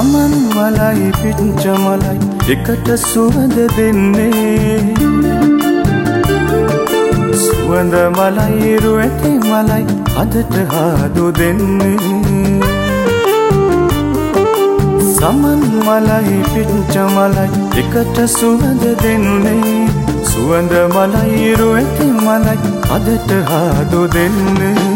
සමන් මලයි පිච්ච මලයි එකට සුවඳ දෙන්නේ සුවඳ මලයි රුවැටි මලයි අදට හාදු දෙන්නේ සමන් මලයි පිච්ච මලයි එකට සුවඳ දෙන්නේ සුවඳ මලයි රුවැටි මලයි අදට හාදු දෙන්නේ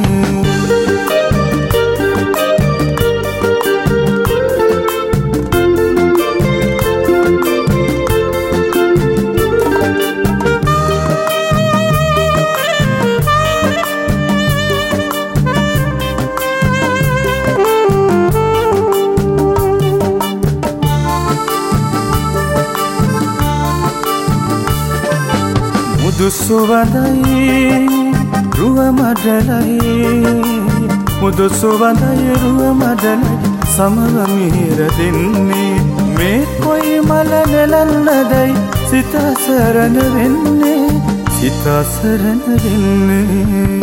මුදු සුවඳයි රුව මඩලයි මුදු සුවඳයි රුව මඩලයි සමව මිහිර දෙන්නේ මේ කොයි මල නෙලන්නදයි සිත සරණ වෙන්නේ සිත සරණ වෙන්නේ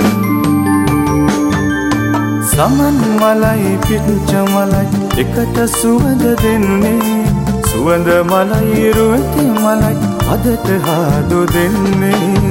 සමන් මලයි පිච්ච මලයි එකට සුවඳ දෙන්නේ සුවඳ මලයි රුවැටි මලයි අදට හාදු දෙන්නේ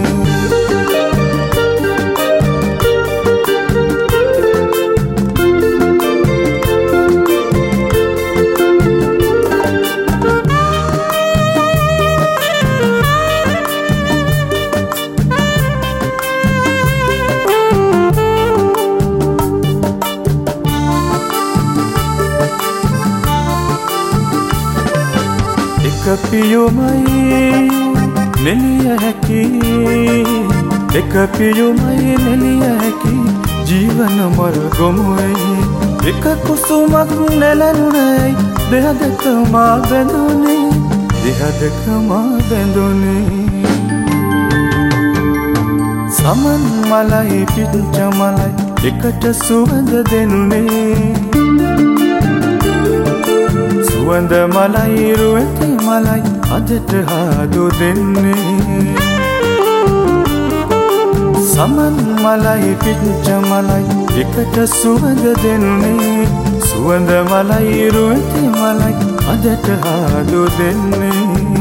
එක පියුමයි නෙලිය හැකි එක පියුමයි නෙලිය හැකි ජීවන මර ගොමුයි එක කුසුමක් නෙලනුයි දෙහදක මා බැඳුනේ දෙහදක මා බැඳුනේ සමන් මලයි පිච්ච මලයි එකට සුවඳ දෙන්නේ සුවඳ මලයි රුවැටි මලයි අදට හාදු දෙන්නේ සමන් මලයි පිච්ච මලයි එකට සුවඳ දෙන්නේ සුවඳ මලයි රුවැටි මලයි අදට හාදු දෙන්නේ